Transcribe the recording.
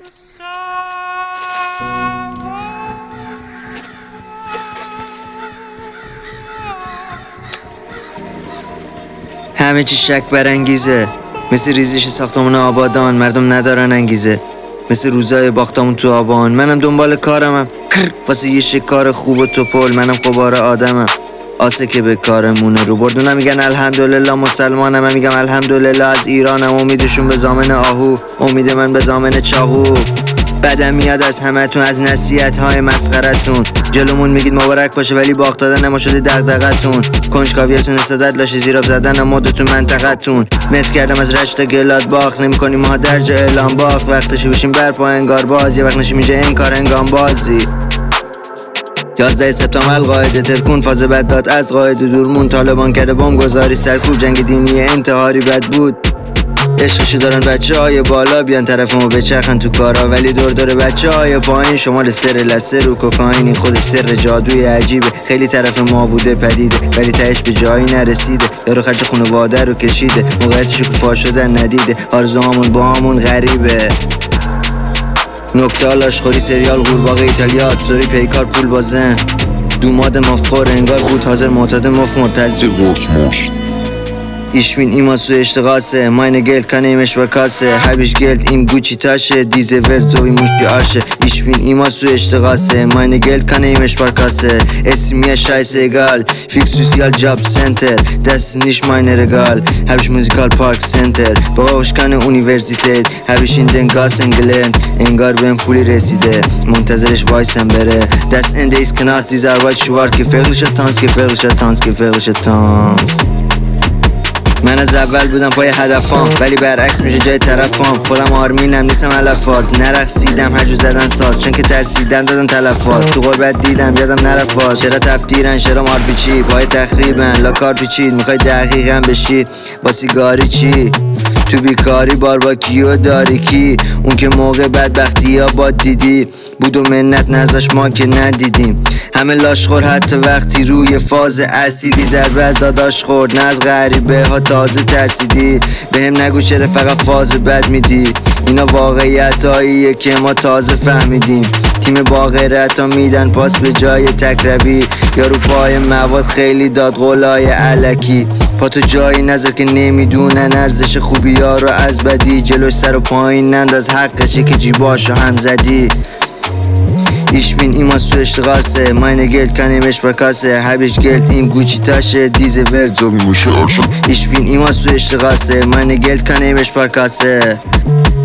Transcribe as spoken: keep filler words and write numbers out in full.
همه چی شک برانگیزه، مثل ریزش ساختمون آبادان. مردم ندارن انگیزه، مثل روزای باختمون تو آبان. منم دنبال کارمم واسه یه شکار خوب و توپل. منم خباره آدمم، آسه که به کارمونه. رو بردونم میگن الحمدلله مسلمانم، من میگم الحمدلله از ایرانم. امیدشون به زامن آهو، امید من به زامن چاهو. بدم میاد از همتون، از نصیحت های مسخرتون. جلومون میگید مبارک باشه ولی باخت دادن ما شده دغدغتون. کنجکاویتون استعداد لاشه زیراب زدن مدتون منطقتون. مت کردم از رشت گلاد باخت نمیکنیم ما درجا اعلام باخت. وقتشو بشیم برپا انگار باز، یه وقت نشیم اینجا انکار انگام بازی. یازده سپتامبر القاعده ترکون فاز بد داد از قاعده دورمون. طالبان کرده بمب گذاری سرکوب، جنگ دینی انتحاری بد بود. عشقشو دارن بچه های بالا بیان طرف ما بچرخن تو کارا، ولی دور دور بچه های پایین شمال سر لسه رو کوکائین. این خودش سر جادوی عجیبه، خیلی طرف ما بوده پدیده ولی تهش به جایی نرسیده. یارو خرج خانواده رو کشیده، موقعیتشو که فا شدن ندیده. آرزوهامون با همون غریبه. نکته آلاشخوری سریال قورباغه ایتالیا، سوری پیکار پول بازن. دوماد مفخور انگار بود حاضر معتاد مف مرتضی. Ich bin immer so Straße, meine Geld kann ich mich verkasse. Hab ich Geld im Gucci Tasche, diese Welt so wie Musch die Asche. Ich bin immer so Straße, meine Geld kann ich mich verkasse. Es ist mir scheißegal, fix Social Job Center, das ist nicht mein Regal. Hab ich Musical Park Center, brauch ich keine Universität. Hab ich in den Gassen gelernt, engar beim Puli رسیده. منتظرش وایسم بره، das Ende ist Knast, diese Arbeit schwarz. Gefährlicher Tanz, gefährlicher Tanz, gefährlicher Tanz. من از اول بودم پای هدفام ولی برعکس میشه جای طرفام. خودم آرمینم نیستم الفاظ، نرقصیدم هجو زدن ساز چون که ترسیدن دادن تلفات. تو غربت دیدم یادم نرفت باز، چرا تفتیرن چرا مار پیچی پای تخریبن لا کار پیچید. میخوای دقیقم بشی با سیگاری چی؟ تو بیکاری بارباکیو داری کی؟ اون که موقع بدبختی ها با دیدی بود و منت نذاش ما که ندیدیم. همه لاشخور حتی وقتی روی فاز اسیدی. ضربه از داداش خورد نه از غریبه ها تازه ترسیدی. بهم نگو چرا فقط فاز بد میدی، اینا واقعیت هاییه که ما تازه فهمیدیم. تیم با غیرت ها میدن پاس به جای تکروی، یا رو پای مواد خیلی داد قولای علکی. پا تو جایی نظر که نمیدونن ارزش خوبی ها رو از بدی. جلوش سر و پایین ننداز حقشه که جیباشو هم زدی. Ich bin immer so Straße, meine Geld kann ich mich verkasse. Hab ich Geld im Gucci Tasche, diese Welt so wie Muschel. Ich bin immer so Straße, meine Geld kann ich mich verkasse.